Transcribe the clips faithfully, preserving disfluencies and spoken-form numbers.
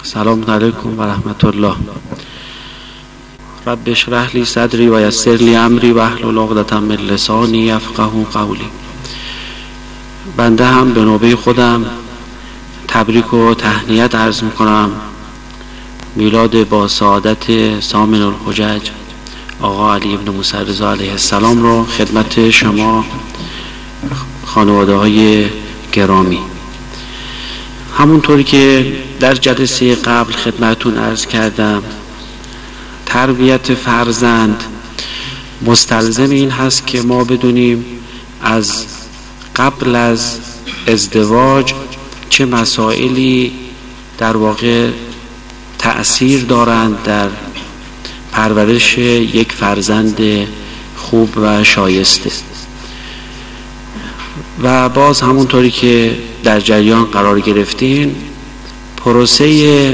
سلام علیکم و رحمت الله. رب اشرح لی صدری و یسر لی امری و احلل عقدة من لسانی یفقهوا قولی. بنده هم به نوبه خودم تبریک و تهنیت عرض میکنم. میلاد با سعادت ثامن الحجج آقا علی ابن موسی رضا علیه السلام رو خدمت شما خانواده های گرامی، همونطوری که در جلسه قبل خدمتون عرض کردم، تربیت فرزند مستلزم این هست که ما بدونیم از قبل از ازدواج چه مسائلی در واقع تأثیر دارند در پرورش یک فرزند خوب و شایسته. و باز همونطوری که در جریان قرار گرفتین، پروسه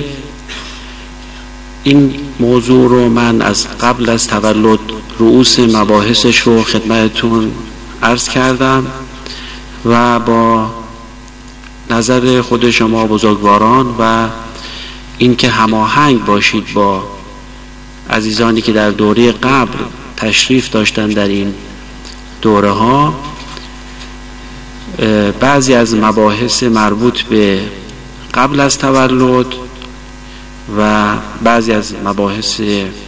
این موضوع رو من از قبل از تولد رؤوس مباحثش رو خدمتتون عرض کردم و با نظر خود شما بزرگواران و اینکه هماهنگ باشید با عزیزانی که در دوره قبل تشریف داشتن در این دوره ها، بعضی از مباحث مربوط به قبل از تولد و بعضی از مباحث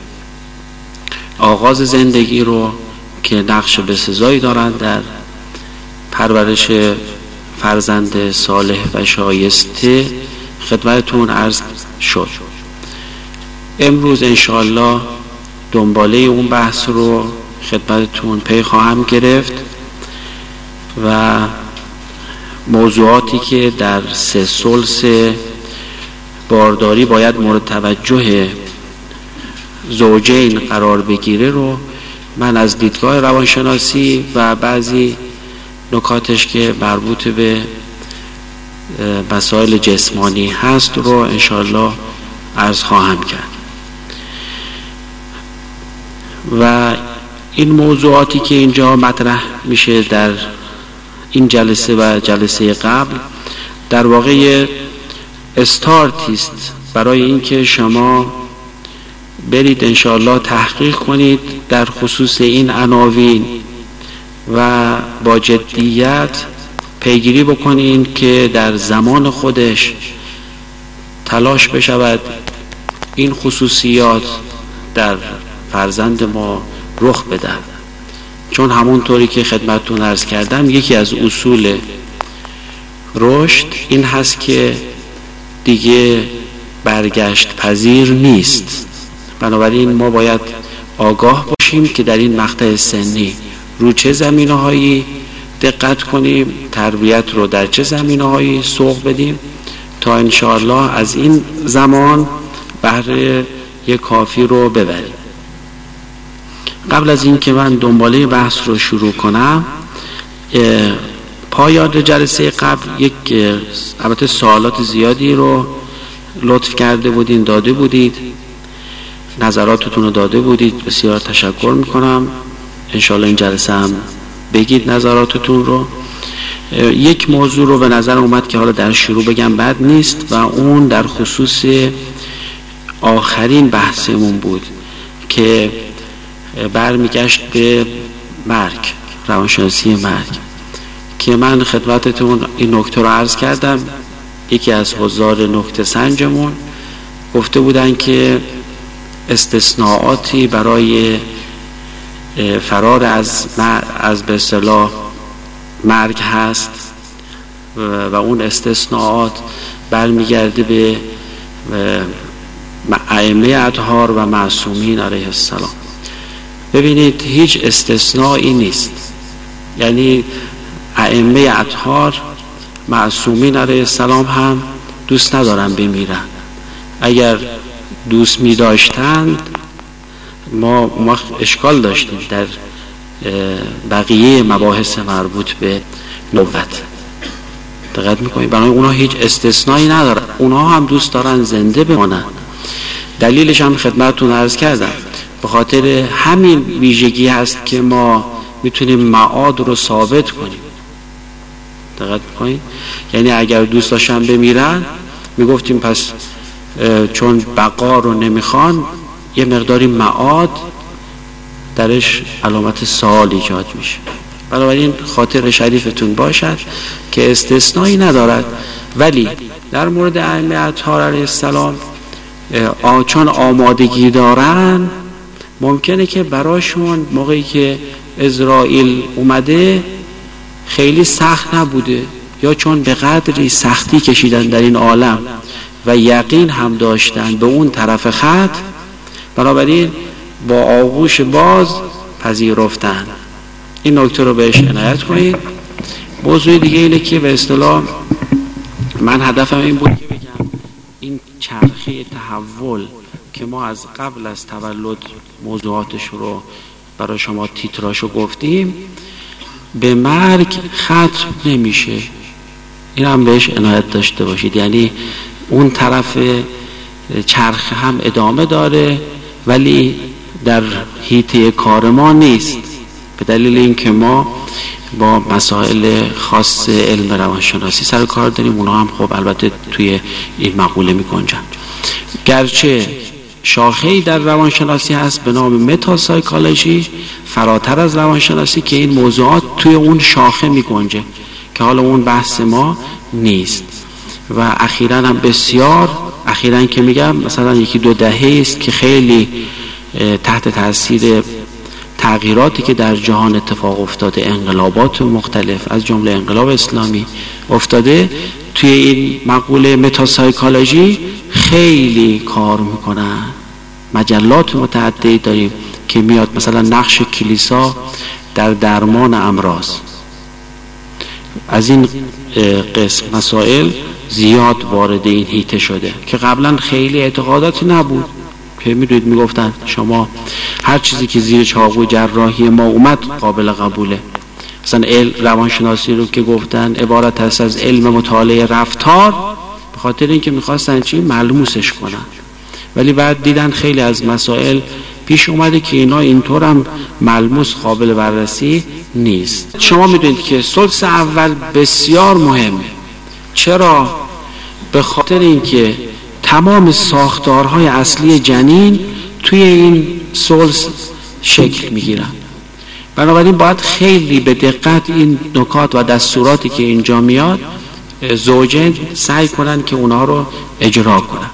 آغاز زندگی رو که نقش بسزایی دارند در پرورش فرزند صالح و شایسته خدمتتون عرض شد. امروز انشاءالله دنباله اون بحث رو خدمتتون پی خواهم گرفت و موضوعاتی که در سه ثلث بارداری باید مورد توجه زوجین قرار بگیره رو من از دیدگاه روانشناسی و بعضی نکاتش که مربوط به مسائل جسمانی هست رو انشاءالله عرض خواهم کرد. و این موضوعاتی که اینجا مطرح میشه در این جلسه و جلسه قبل در واقع استارتی است برای اینکه شما برید انشاءالله تحقیق کنید در خصوص این عناوین و با جدیت پیگیری بکنید که در زمان خودش تلاش بشود این خصوصیات در فرزند ما رخ بدن، چون همونطوری که خدمتتون عرض کردم یکی از اصول رشد این هست که دیگه برگشت پذیر نیست. بنابراین ما باید آگاه باشیم که در این مقطع سنی رو چه زمینه‌هایی دقت کنیم، تربیت رو در چه زمینه‌هایی سوق بدیم تا انشاءالله از این زمان بهره یک کافی رو ببریم. قبل از این که من دنباله بحث رو شروع کنم، پایان جلسه قبل یک البته سوالات زیادی رو لطف کرده بودین، داده بودید، نظراتتون رو داده بودید، بسیار تشکر میکنم. انشاءالله این جلسه هم بگید نظراتتون رو. یک موضوع رو به نظر اومد که حالا در شروع بگم بد نیست و اون در خصوص آخرین بحثمون بود که برمیگشت به مرگ، روانشناسی مرگ، که من خدمتتون این نکته رو عرض کردم. یکی از حضار نکته سنجمون گفته بودن که استثناءاتی برای فرار از از به اصطلاح مرگ هست و اون استثناءات برمیگرده به ائمه اطهار و معصومین علیه السلام. ببینید هیچ استثنایی نیست، یعنی ائمه اطهار معصومین علیه السلام هم دوست ندارن بمیرن. اگر دوست می داشتند ما, ما اشکال داشتیم در بقیه مباحث مربوط به نبوت. دقت میکنید؟ برای اونها هیچ استثنایی ندارن، اونها هم دوست دارن زنده بمانن. دلیلش هم خدمتتون عرض کردم، به خاطر همین ویژگی هست که ما میتونیم معاد رو ثابت کنیم. دقت میکنید؟ یعنی اگر دوست داشتن بمیرن میگفتیم پس چون بقا رو نمیخوان یه مقداری معاد درش علامت سوال ایجاد میشه. بنابراین خاطر شریفتون باشد که استثنایی ندارد، ولی در مورد ائمه اطهار علیه السلام چون آمادگی دارن ممکنه که براشون موقعی که اسرائیل اومده خیلی سخت نبوده، یا چون به قدری سختی کشیدن در این عالم و یقین هم داشتن به اون طرف خط، بنابراین با آغوش باز پذیرفتن. این نکته رو بهش عنایت کنید. موضوع دیگه اینه که به اصطلاح من هدفم این بود که بگم این چرخه تحول که ما از قبل از تولد موضوعاتش رو برای شما تیتراشو گفتیم به مرگ ختم نمیشه. این هم بهش عنایت داشته باشید، یعنی اون طرف چرخه هم ادامه داره ولی در حیطه کار ما نیست، به دلیل اینکه ما با مسائل خاص علم روانشناسی سر کار داریم. اونا هم خب البته توی این مقوله می‌گنجن. گرچه شاخه‌ای در روانشناسی هست به نام متاسایکولوژی فراتر از روانشناسی که این موضوعات توی اون شاخه می‌گنجه که حالا اون بحث ما نیست. و اخیراً هم بسیار اخیراً که میگم مثلا یکی دو دهه است که خیلی تحت تاثیر تغییراتی که در جهان اتفاق افتاده، انقلابات مختلف از جمله انقلاب اسلامی افتاده، توی این مقوله متاسایکولوژی خیلی کار میکنن. مجلات متعددی داریم که میاد مثلا نقش کلیسا در درمان امراض، از این قسم مسائل زیاد وارد این حیطه شده که قبلا خیلی اعتقاداتی نبود که میدونید میگفتن شما هر چیزی که زیر چاقو جراحی ما اومد قابل قبوله. مثلا علم روانشناسی رو که گفتن عبارت هست از علم مطالعه رفتار، به خاطر اینکه میخواستن چی ملموسش کنن، ولی بعد دیدن خیلی از مسائل پیش اومده که اینا اینطور هم ملموس قابل بررسی نیست. شما میدونید که ثلث اول بسیار مهمه. چرا؟ به خاطر اینکه تمام ساختارهای اصلی جنین توی این ثلث شکل میگیرن. بنابراین باید خیلی به دقت این نکات و دستوراتی که اینجا میاد زوجین سعی کنن که اونها رو اجرا کنن.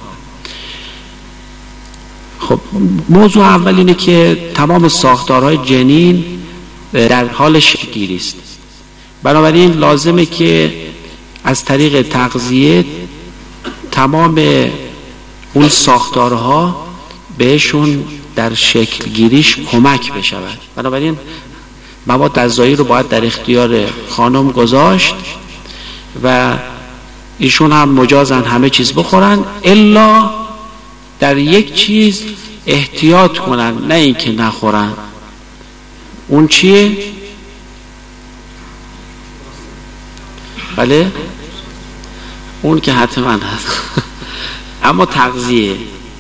خب موضوع اول اینه که تمام ساختارهای جنین در حال شکل گیری است. بنابراین لازمه که از طریق تغذیه تمام اون ساختارها بهشون در شکل گیریش کمک بشود. بنابراین مواد غذایی رو باید در اختیار خانم گذاشت و ایشون هم مجازن همه چیز بخورن، الا در یک چیز احتیاط کنن، نه اینکه نخورن. اون چیه؟ بله اون که حتما هست اما تغذیه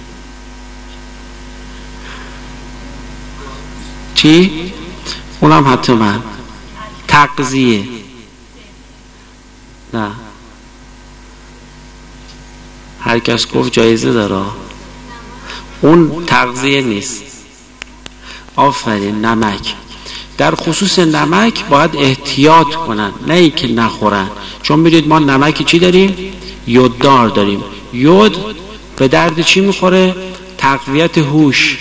چی؟ اونم حتما تغذیه. نه هر کس گفت جایزه داره، اون تغذیه نیست. آفرین. نمک، در خصوص نمک باید احتیاط کنن، نه ای که نخورن. چون میدونید ما نمکی چی داریم؟ یوددار داریم. یود به درد چی میخوره؟ تقویت هوش.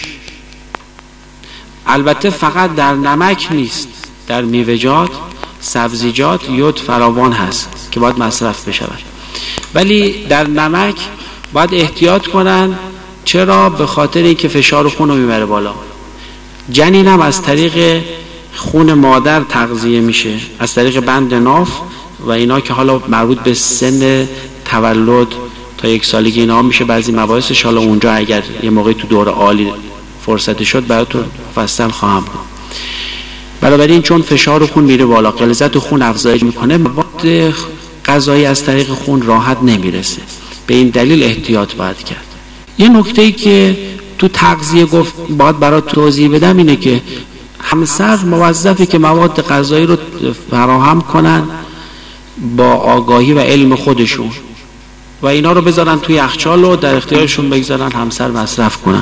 البته فقط در نمک نیست، در میوه‌جات، سبزیجات یود فراوان هست که باید مصرف بشود، ولی در نمک باید احتیاط کنن. چرا؟ به خاطر اینکه فشار خون رو میبره بالا. جنین هم از طریق خون مادر تغذیه میشه، از طریق بند ناف و اینا که حالا مربوط به سن تولد تا یک سالگی اینا میشه بعضی مباحثش، حالا اونجا اگر یه موقعی تو دوره عالی فرصت شد براتون فصل خواهم بود. بنابراین چون فشار خون میره بالا، غلظت خون افزایش میکنه، مواد غذایی از طریق خون راحت نمیرسه. به این دلیل احتیاط باید کرد. یه نکته‌ای که تو تغذیه گفت باید برات توضیح بدم اینه که همسر موظفه که مواد غذایی رو فراهم کنن با آگاهی و علم خودشون. و اینا رو بذارن توی یخچال و در اختیارشون بگذارن همسر مصرف کنن.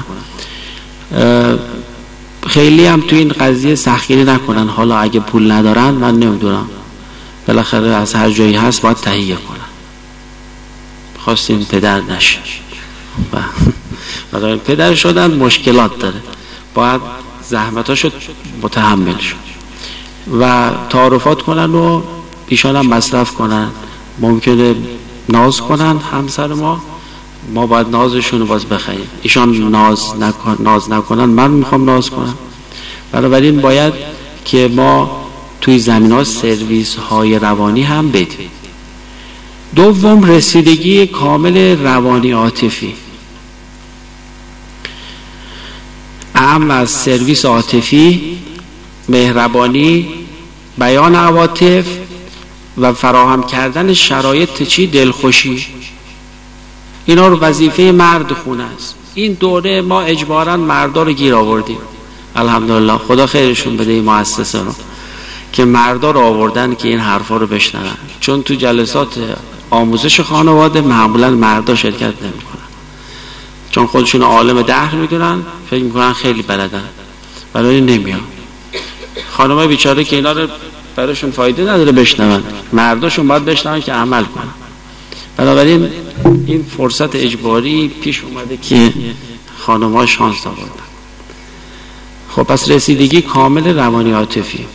خیلی هم توی این قضیه سختگیری نکنن. حالا اگه پول ندارن من نمیدونم، بالاخره از هر جایی هست باید تهیه کنن، خواستیم پدر نشه و برای پدر شدن مشکلات داره، باید زحمتاشو متحمل شد و تعارفات کنن و ایشان هم مصرف کنن. ممکنه ناز کنن همسر ما، ما باید نازشون رو باز بخریم. ایشان ناز نکن ناز نکنن من میخوام ناز کنم. بنابراین باید که ما توی زمینه‌ها سرویس های روانی هم بدیم. دوم، رسیدگی کامل روانی عاطفی. اهم از سرویس عاطفی، مهربانی، بیان عواطف و فراهم کردن شرایط چی؟ دلخوشی. اینا رو وظیفه مرد خونه است. این دوره ما اجباراً مردا رو گیر آوردیم. الحمدلله، خدا خیرشون بده این مؤسسه رو که مردا رو آوردن که این حرفا رو بشنون، چون تو جلسات آموزش خانواده معمولاً مردا شرکت نمی‌کنن، چون خودشون عالم دهر میدونن، فکر میکنن خیلی بلدن، برای نمیان. خانمای بیچاره که اینا رو براشون فایده نداره بشنون، مرداشون باید بشنون که عمل کنن. بنابراین این فرصت اجباری پیش اومده که خانم‌ها شانس آوردن. خب پس رسیدگی کامل روانی عاطفی،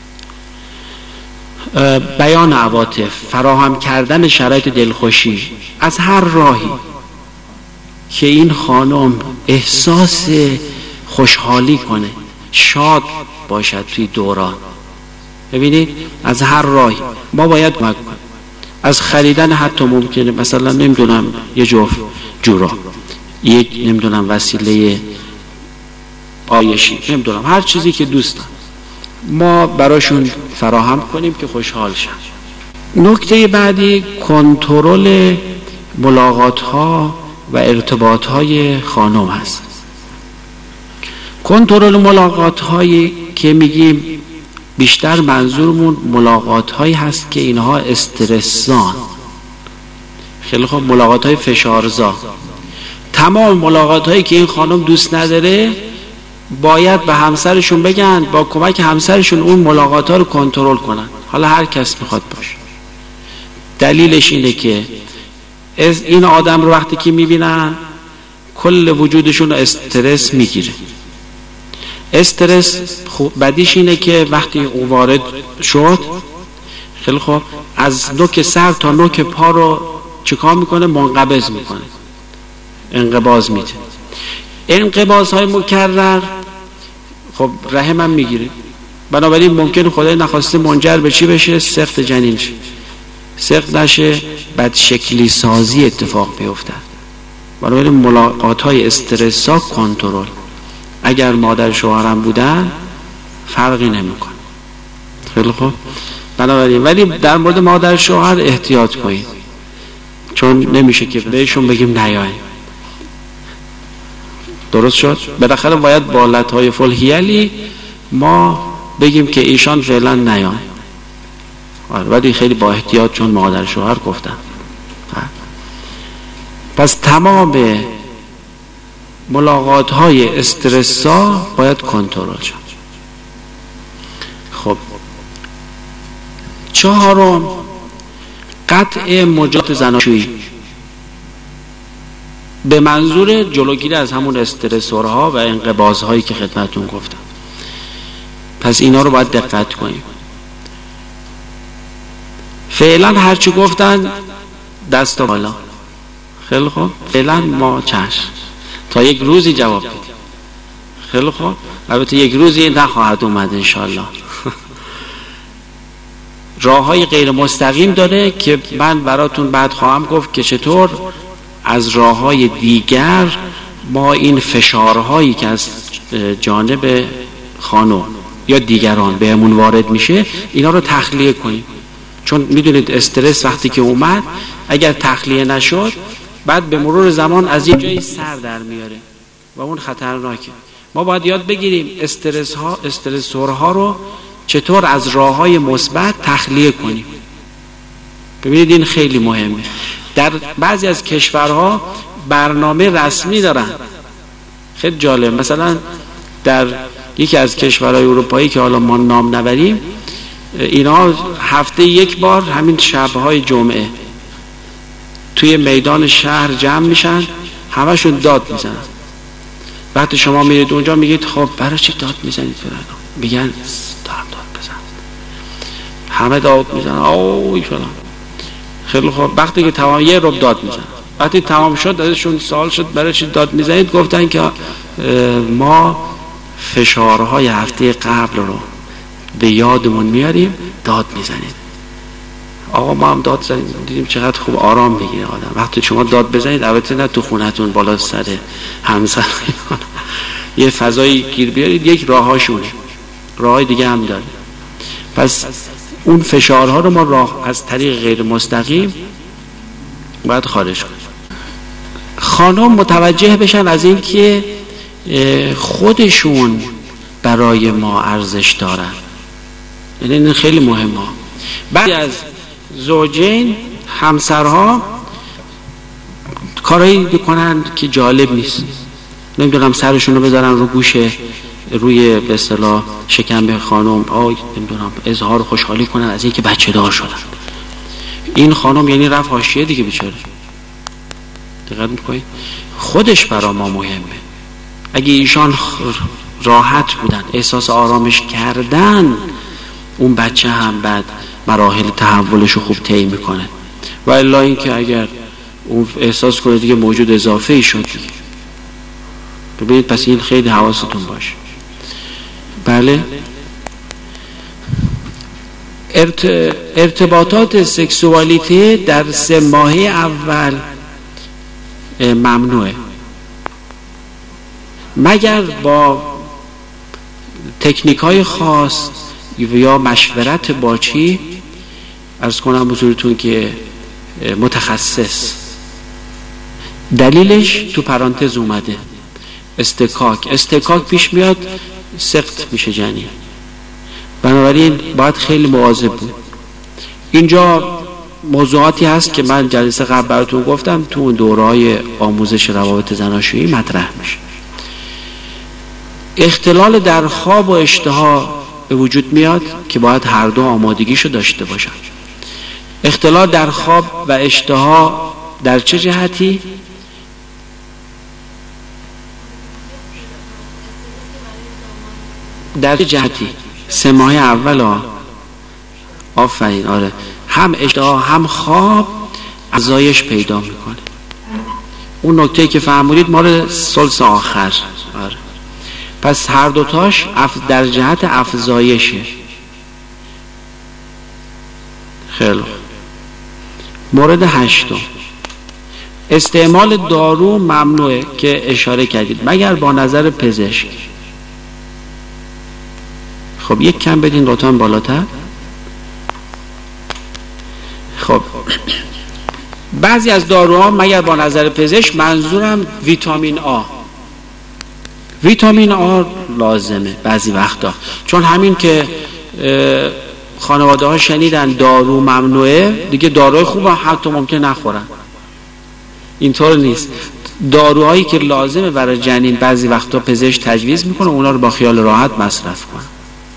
بیان عواطف، فراهم کردن شرایط دلخوشی از هر راهی که این خانم احساس خوشحالی کنه، شاد باشد توی دوران. ببینید از هر راهی ما باید کمک کنیم، از خریدن حتی ممکنه مثلا نمیدونم یه جفت جورا، یک نمیدونم وسیله آیشی، نمیدونم هر چیزی که دوستن ما براشون فراهم کنیم که خوشحال شن. نکته بعدی کنترل ملاقات ها و ارتباط های خانم هست. کنترل ملاقات هایی که میگیم بیشتر منظورمون ملاقات هایی هست که اینها استرسان. خیلی خوب، ملاقات های فشارزا. تمام ملاقات هایی که این خانم دوست نداره باید به همسرشون بگن، با کمک همسرشون اون ملاقات ها رو کنترل کنن، حالا هر کس میخواد باشه. دلیلش اینه که از این آدم رو وقتی که میبینن کل وجودشون رو استرس میگیره. استرس خوب بدیش اینه که وقتی او وارد شد، خیلی خوب، از نوک سر تا نوک پا رو چیکار میکنه؟ منقبض میکنه، انقباض میده. انقباض های مکرر خب رحم هم میگیره، بنابراین ممکنه خدای نخواسته منجر به چی بشه؟ سقط جنین شه. سقط نشه، بد شکلی سازی اتفاق بیفته. بنابراین ملاقات های استرس ها کنترل. اگر مادر شوهرم بودن فرقی نمیکنه. خیلی خوب، بنابراین ولی در مورد مادر شوهر احتیاط کنید، چون نمیشه که بهشون بگیم نیاین. درست شد؟ بالاخره باید با لطایف الحیلی ما بگیم که ایشان فعلا نیاین، ولی خیلی با احتیاط، چون مادر شوهر گفتن. پس تمام ملاقات های استرسا باید کنترل شد. خب چهارم، قطع مجازات زناشویی به منظور جلوگیری از همون استرسورها و انقباض‌هایی که خدمتتون گفتم. پس اینا رو باید دقت کنیم. فعلا هرچی گفتن دست بالا. خیلی خوب، فعلا ما چشم تا یک روزی جواب بدیم. خیلی خوب، البته یک روزی نخواهد اومد انشالله. راه های غیر مستقیم داره که من براتون بعد خواهم گفت که چطور از راه های دیگر ما این فشارهایی که از جانب خانم یا دیگران بهمون وارد میشه اینا رو تخلیه کنیم. چون میدونید استرس وقتی که اومد اگر تخلیه نشد بعد به مرور زمان از یک جایی سر در میاره و اون خطرناکه. ما باید یاد بگیریم استرس ها استرسورها رو چطور از راه‌های مثبت تخلیه کنیم. ببینید این خیلی مهمه. در بعضی از کشورها برنامه رسمی دارن، خیلی جالب. مثلا در یکی از کشورهای اروپایی که حالا ما نام نبریم، اینا هفته یک بار همین شبهای جمعه توی میدان شهر جمع میشن، همشون داد میزنن. وقتی شما میرید اونجا میگید خب برای چی داد میزنید؟ میگن دارم داد بزن. همه داد میزنن اوه فلان. خیلی خوب، وقتی که تمام یه رب داد میزنن، وقتی تمام شد ازشون سوال شد برای چی داد میزنید؟ گفتن که ما فشارهای هفته قبل رو به یادمون میاریم داد میزنیم. آقا ما هم داد زدیم، دیدیم چقدر خوب آرام میگیره آدم. وقتی شما داد بزنید، البته نه تو خونتون بالا سر همسر یه فضایی گیر بیارید، یک راهاشونه، راههای دیگه هم داره. پس اون فشارها رو ما راه از طریق غیر مستقیم باید خارج کنیم. خانم متوجه بشن از این که خودشون برای ما ارزش دارن، یعنی این خیلی مهمه. بعضی از زوجین همسرها کارایی بکنن که جالب نیست، نمیدونم سرشون رو بذارن رو گوشه، روی به اصطلاح شکم خانم، آی نمیدونم اظهار خوشحالی کنن از اینکه بچه دار شدن. این خانم یعنی رفت حاشیه دیگه بیچاره. دقت میکنید؟ خودش برا ما مهمه. اگه ایشان راحت بودن، احساس آرامش کردن، اون بچه هم بعد مراحل تحولش رو خوب طی میکنه. و الا اینکه اگر اون احساس کنه دیگه موجود اضافه ای شد، ببینید پس این خیلی حواستون باشه. بله، ارت... ارتباطات سکسوالیته در سه ماهه اول ممنوعه، مگر با تکنیک های خاص یا مشورت با چی؟ عرض کنم حضورتون که متخصص. دلیلش تو پرانتز اومده، استکاک. استکاک پیش میاد، سقط میشه جنین. بنابراین باید خیلی مواظب بود. اینجا موضوعاتی هست که من جلسه قبل براتون گفتم، تو اون دوره‌های آموزش روابط زناشویی مطرح میشه. اختلال در خواب و اشتها به وجود میاد که باید هر دو آمادگیشو داشته باشن. اختلال در خواب و اشتها در چه جهتی؟ در چه جهتی؟ سه ماه اول ها. آفرین، آره، هم اشتها هم خواب افزایش پیدا میکنه. اون نکته که فهمونید مال ثلث آخر. آره. پس هر دوتاش در جهت افزایشه. خیلی مورد هشتم، استعمال دارو ممنوعه که اشاره کردید مگر با نظر پزشک. خب یک کم بدین لطفاً بالاتر. خب بعضی از داروها مگر با نظر پزشک، منظورم ویتامین آ. ویتامین آ لازمه بعضی وقتا، چون همین که خانواده ها شنیدن دارو ممنوعه، دیگه داروهای خوب حتی ممکن نخورن. اینطور نیست. داروهایی که لازمه برای جنین بعضی وقتا پزشک تجویز میکنه، اونا رو با خیال راحت مصرف کنن.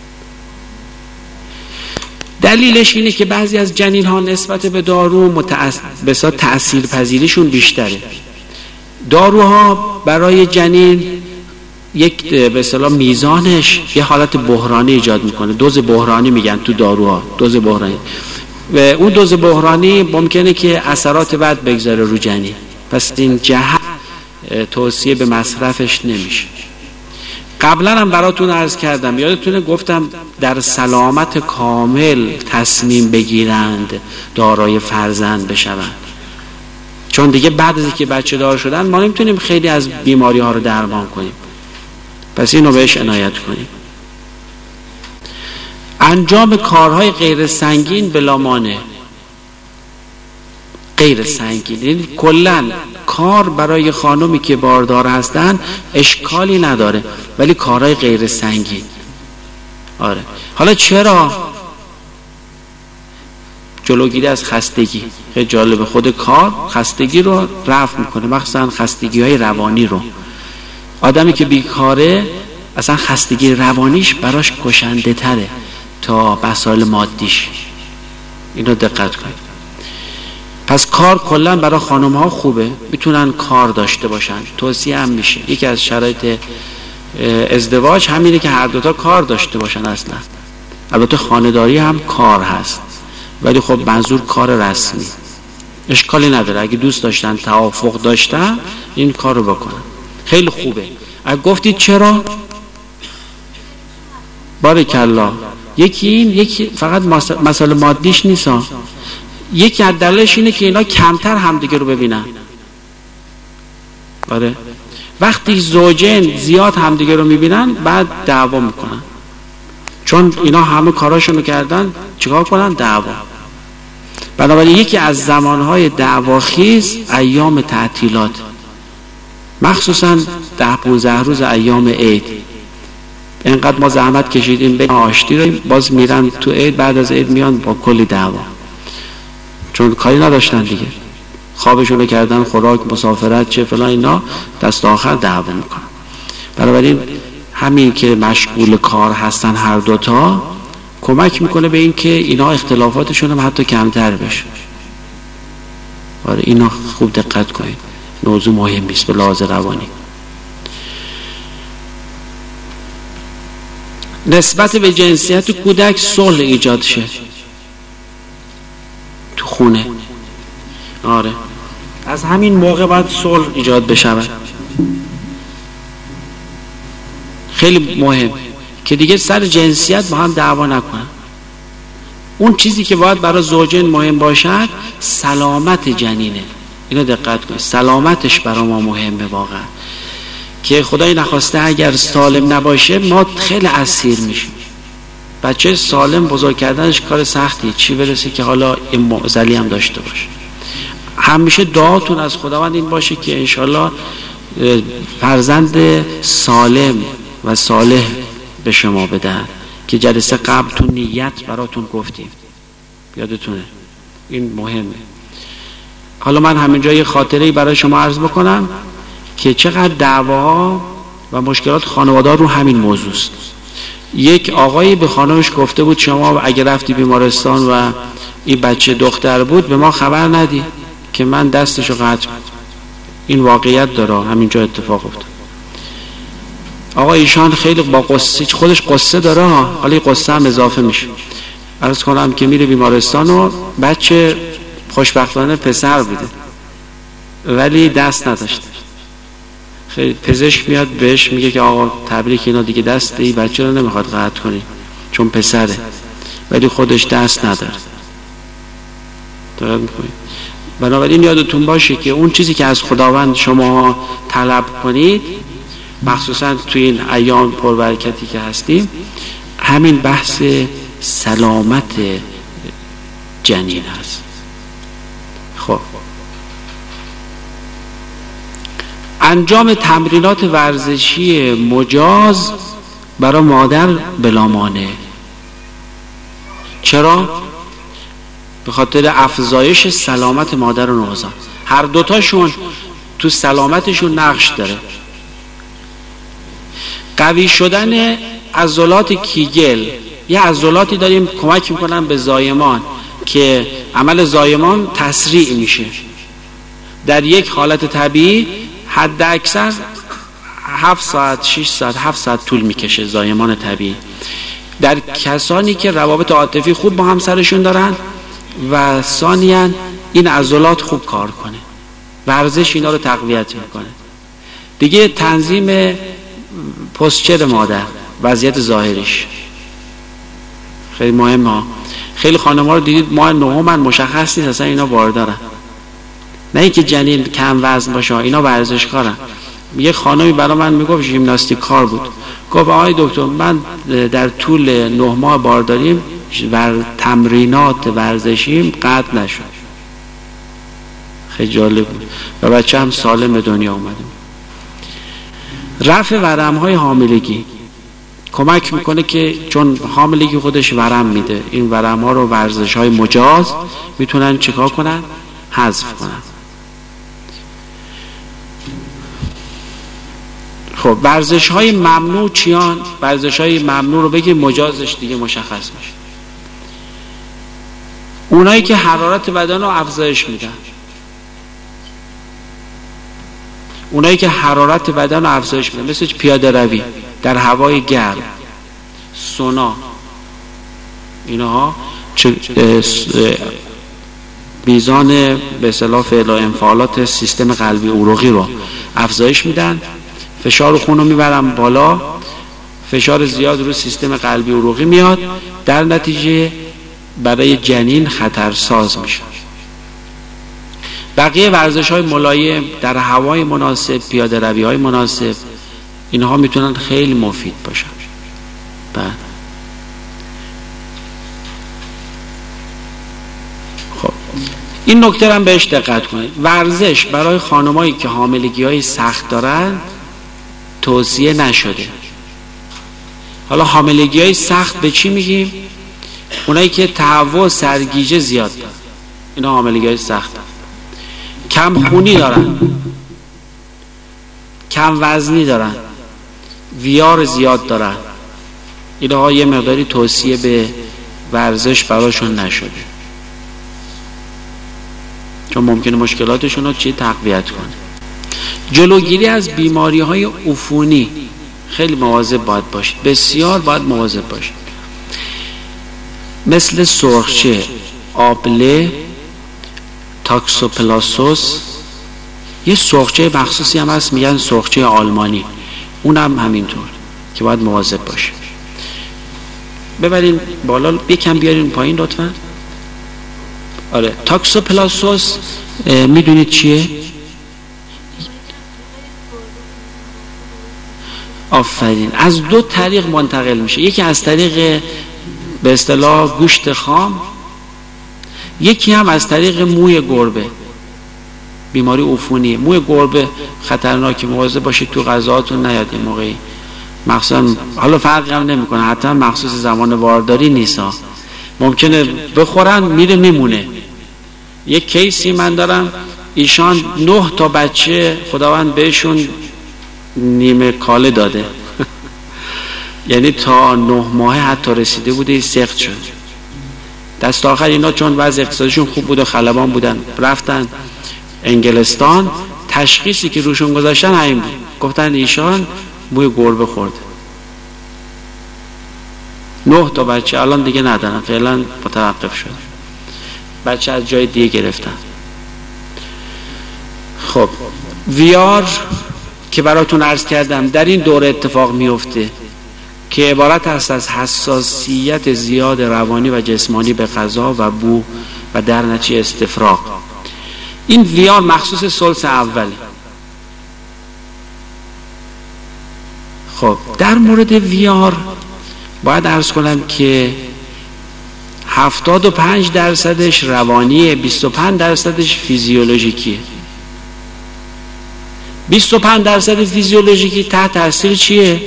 دلیلش اینه که بعضی از جنین ها نسبت به دارو متأثر بسیار تأثیر پذیریشون بیشتره. داروها برای جنین یک به اصطلاح میزانش یه حالت بحرانی ایجاد میکنه. دوز بحرانی میگن تو داروها، دوز بحرانی. و اون دوز بحرانی ممکنه که اثرات بد بگذاره رو جنین. پس این جهت توصیه به مصرفش نمیشه. قبلا هم براتون عرض کردم، یادتونه گفتم در سلامت کامل تصمیم بگیرند دارای فرزند بشوند، چون دیگه بعد از اینکه بچه دار شدن ما نمیتونیم خیلی از بیماری ها رو درمان کنیم. پس اینو بهش عنایت کنیم. انجام کارهای غیر سنگین بلا مانع. غیر سنگین یعنی کلن کار برای خانمی که باردار هستن اشکالی نداره، ولی کارهای غیر سنگین. آره. حالا چرا؟ جلوگیری از خستگی. خیلی جالبه، خود کار خستگی رو رفع میکنه، مخصوصا خستگی های روانی رو. آدمی که بیکاره اصلا خستگی روانیش براش کشنده تره تا مسائل مادیش. اینو دقت کنید. پس کار کلا برای خانم ها خوبه، میتونن کار داشته باشن، توصیه هم میشه. یکی از شرایط ازدواج همینه که هر دوتا کار داشته باشن. اصلا البته خانه‌داری هم کار هست، ولی خب منظور کار رسمی. اشکالی نداره اگه دوست داشتن، توافق داشتن، این کار رو بکنن، خیلی خوبه. اگه گفتید چرا؟ بارکالله. یکی این، یکی فقط مسئله مادیش نیست. یکی از دلایلش اینه که اینا کمتر همدیگه رو ببینن. آره، وقتی زوجین زیاد همدیگه رو میبینن بعد دعوا میکنن، چون اینا همه کاراشونو کردن، چیکار کنن؟ دعوا. بنابراین یکی از زمانهای دعواخیز ایام تعطیلات، مخصوصا ده پونزده روز ایام عید. اینقدر ما زحمت کشیدیم به آشتی رو، باز میرن تو عید، بعد از عید میان با کلی دعوا، چون کاری نداشتن دیگه، خوابشونو کردن، خوراک، مسافرت، چه فلان، اینا دست آخر دعوا میکنن. بنابراین همین که مشغول کار هستن هر دوتا کمک میکنه به این که اینا اختلافاتشون هم حتی کمتر بشه. آره، اینا خوب دقت کنید، موضوع مهمی است به لحاظ روانی. نسبت به جنسیت کودک صلح ایجاد شه تو خونه. آره، از همین موقع باید صلح ایجاد بشود. خیلی مهم که دیگه سر جنسیت با هم دعوا نکنن. اون چیزی که باید برای زوجین مهم باشد سلامت جنینه. اینو دقت کنید، سلامتش برای ما مهمه واقعا، که خدای نخواسته اگر سالم نباشه ما خیلی اسیر میشیم. بچه سالم بزرگ کردنش کار سختی، چی برسه که حالا این معضلی هم داشته باشه. همیشه دعاتون از خداوند این باشه که انشالله فرزند سالم و صالح به شما بدن، که جلسه قبل تو نیت براتون گفتیم، یادتونه، این مهمه. حالا من همینجا یه خاطره‌ای برای شما عرض بکنم که چقدر دعواها و مشکلات خانواده رو همین موضوع است. یک آقایی به خانمش گفته بود شما اگه رفتی بیمارستان و این بچه دختر بود به ما خبر ندی که من دستشو قطع. این واقعیت داره، همینجا اتفاق افتاد. آقا ایشان خیلی با قصه، خودش قصه داره، حالا قصه هم اضافه میشه. عرض کنم که میره بیمارستان و بچه خوشبختانه پسر بوده ولی دست نداشته. خیلی پزشک میاد بهش میگه که آقا تبریک، اینا دیگه دست این بچه رو نمیخواد قطع کنی چون پسره، ولی خودش دست نداره. دقت میکنید؟ بنابراین یادتون باشه که اون چیزی که از خداوند شما طلب کنید، مخصوصا توی این ایام پربرکتی که هستیم، همین بحث سلامت جنین هست. خب، انجام تمرینات ورزشی مجاز برای مادر بلا مانع. چرا؟ به خاطر افزایش سلامت مادر و نوزاد. هر دوتاشون تو سلامتشون نقش داره. قوی شدن عضلات کیگل، یه عضلاتی داریم کمک میکنن به زایمان که عمل زایمان تسریع میشه. در یک حالت طبیعی حد اکثر هفت ساعت، شش ساعت، هفت ساعت طول میکشه زایمان طبیعی. در کسانی که روابط عاطفی خوب با همسرشون دارن و ثانیاً این عضلات خوب کار کنه، ورزش اینا رو تقویت میکنه. دیگه تنظیم پوستچر مادر، وضعیت ظاهریش خیلی مهمه. خیلی خانم‌ها رو دیدید ماه نهم مشخص نیست اصلا اینا باردارن، نه اینکه جنین کم وزن باشه، اینا ورزشکارن. یه خانمی برای من میگفت ژیمناستیک کار بود، گفت آقای دکتر من در طول نه ماه بارداریم و تمرینات ورزشیم قطع نشد. خیلی جالب بود و بچه هم سالم به دنیا اومده. رفع ورم‌های حاملگی، کمک میکنه که چون حاملگی خودش ورم میده، این ورم ها رو ورزش های مجاز میتونن چیکار کنن؟ حذف کنن. خب ورزش های ممنوع چیان؟ ورزش های ممنوع رو بگیم، مجازش دیگه مشخص میشه. اونایی که حرارت بدن رو افزایش میدن، اونایی که حرارت بدن رو افزایش میدن، مثل پیاده روی در هوای گرم، سونا، اینها میزان به اصطلاح فعل و انفعالات سیستم قلبی عروقی رو افزایش میدن، فشار خون رو میبرن بالا، فشار زیاد رو سیستم قلبی عروقی میاد، در نتیجه برای جنین خطرساز میشه. بقیه ورزش های ملایم در هوای مناسب، پیاده روی های مناسب، اینها میتونن خیلی مفید باشن. بعد خب این نکته هم بهش دقت کنید. ورزش برای خانمایی که حاملگی های سخت دارن توصیه نشده. حالا حاملگی های سخت به چی میگیم؟ اونایی که تهوع سرگیجه زیاد دارن، اینا حاملگی های سخت دارن. کم خونی دارن، کم وزنی دارن، ویار زیاد دارن، اینها یه مقداری توصیه به ورزش براشون نشده، چون ممکنه مشکلاتشون رو چی تقویت کنه. جلوگیری از بیماری های عفونی خیلی مواظب باید باشید، بسیار باید مواظب باشید، مثل سرخچه، آبله، تاکسوپلاسوس. یه سرخچه مخصوصی هم هست میگن سرخچه آلمانی، اونم همینطور که باید مواظب باشه. ببرین بالا، یکم بیارین پایین لطفا. آره، تاکسوپلاسوس میدونید چیه؟ آفرین. از دو طریق منتقل میشه، یکی از طریق به اصطلاح گوشت خام، یکی هم از طریق موی گربه. بیماری عفونی موی گربه خطرناکه، مواظب باشید تو غذاهاتون نیاد این موقعی، مخصوصا حالا فرقی هم نمیکنه، حتی مخصوص زمان وارداری نیست ها، ممکنه بخورن میره میمونه. یک کیسی من دارم، ایشان نه تا بچه خداوند بهشون نیمه کاله داده یعنی تا نه ماه حتی رسیده بوده سخت شد. دست آخر اینا چون وضع اقتصادشون خوب بود و خلبان بودن رفتن انگلستان، تشخیصی که روشون گذاشتن همین بود، گفتن ایشان موی گربه خورد. نه تا بچه الان دیگه ندارن، فعلا متوقف شد، بچه از جای دیگه گرفتن. خب ویار که براتون عرض کردم در این دوره اتفاق میفته که عبارت است از حساسیت زیاد روانی و جسمانی به غذا و بو و در نتیجه استفراغ. این ویار مخصوص ثلث اوله. خب در مورد ویار باید عرض کنم که هفتاد و پنج درصدش روانیه، بیست و پنج درصدش فیزیولوژیکیه. بیست و پنج درصد فیزیولوژیکی تحت تاثیر چیه؟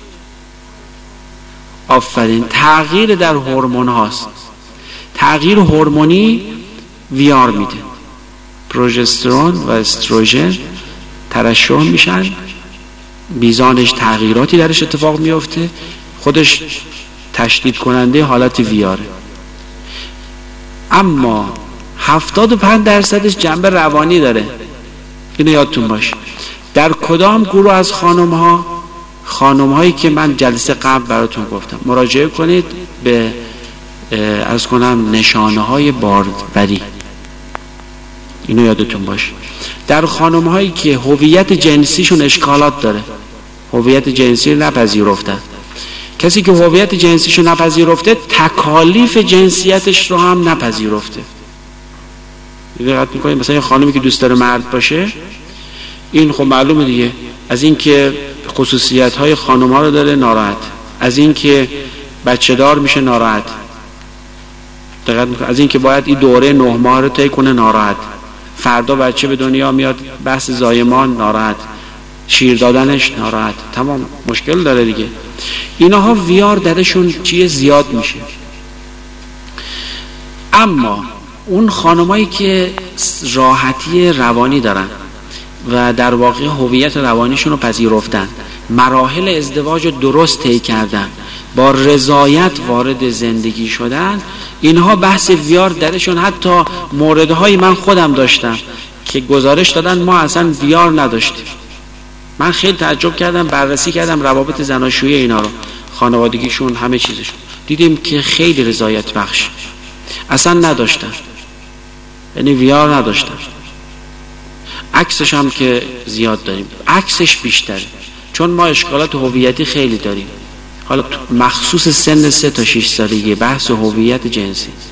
آفرین، تغییر در هورمون هاست. تغییر هورمونی ویار میده، پروژسترون و استروژن ترشح میشن، میزانش تغییراتی درش اتفاق میفته، خودش تشدید کننده حالت ویاره. اما هفتاد و پنج درصدش جنبه روانی داره، اینو یادتون باشه. در کدام گروه از خانم ها؟ خانم هایی که من جلسه قبل براتون گفتم، مراجعه کنید به عرض کنم نشانه های باروری، اینو یادتون باشه. در خانم هایی که هویت جنسیشون اشکالات داره، هویت جنسی نپذیرفته، کسی که هویت جنسیشو نپذیرفته تکالیف جنسیتش رو هم نپذیرفته. دقت می‌کنید مثلا یه خانمی که دوست داره مرد باشه، این خب معلومه دیگه، از این که خصوصیت‌های خانم‌ها رو داره ناراحت، از این که بچه دار میشه ناراحت، دقت می‌کنید از این که باید این دوره نه ماه رو طی کنه ناراحت، فردا بچه به دنیا میاد بحث زایمان ناراحت، شیر دادنش ناراحت، تمام مشکل داره دیگه. اینها ویار درشون چیه زیاد میشه. اما اون خانمایی که راحتی روانی دارن و در واقع هویت روانیشون رو پذیرفتن، مراحل ازدواج رو درست طی کردن، با رضایت وارد زندگی شدن، اینها بحث ویار درشون، حتی موردهایی من خودم داشتم که گزارش دادن ما اصلا ویار نداشتیم. من خیلی تعجب کردم، بررسی کردم روابط زناشویی اینا رو، خانوادگیشون، همه چیزشون، دیدیم که خیلی رضایت بخش، اصلا نداشتن، یعنی ویار نداشتن. عکسش هم که زیاد داریم، عکسش بیشتره، چون ما اشکالات هویتی خیلی داریم، حالا مخصوص سن سه تا شش سالگی بحث هویت جنسی.